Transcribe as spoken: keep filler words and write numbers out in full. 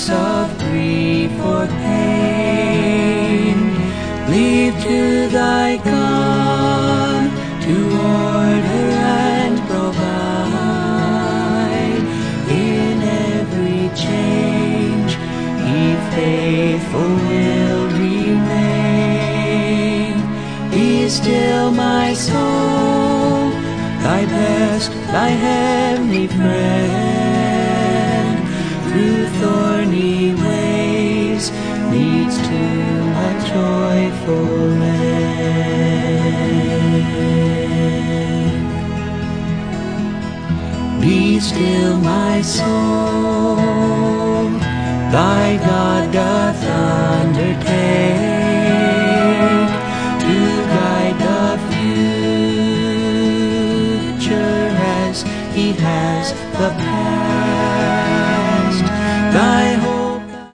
source of grief or pain. Leave to thy God to order and provide. In every change He faithful will remain. Be still, my soul, thy best, thy heavenly friend, through thorny ways leads to a joyful end. Be still, my soul, thy God doth undertake to guide the future as He has the past. Thy